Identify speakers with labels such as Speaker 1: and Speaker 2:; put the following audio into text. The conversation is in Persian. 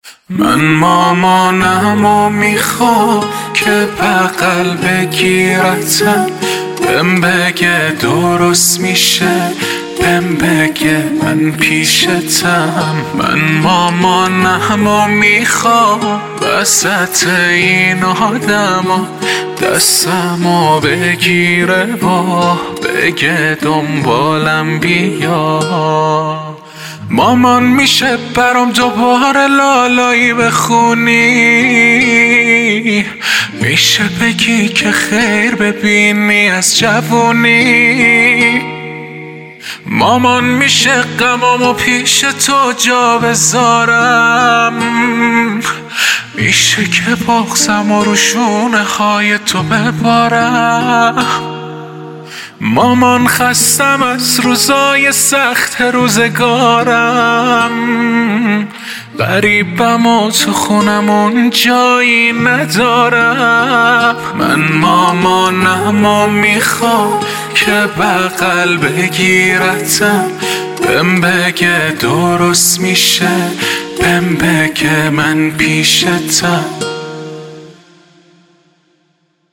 Speaker 1: من مامانم و میخوام که بغل بگیرتم، بهم بگه درست میشه، بهم بگه من پیشتم. من مامانم و میخوام وسط این آدما دستمو بگیره و بگه دنبالم بیا. مامان میشه برام دوباره لالایی بخونی، میشه بگی که خیر ببینی از جوونی. مامان میشه غمامو پیش تو جا بذارم، میشه که بغضم و رو شونه های تو ببارم. مامان خستم از روزای سخت روزگارم، غریبم و تو خونمون جایی ندارم. من مامانم و میخوام که بغل بگیرتم، بهم بگه درست میشه، بهم بگه من پیشتم.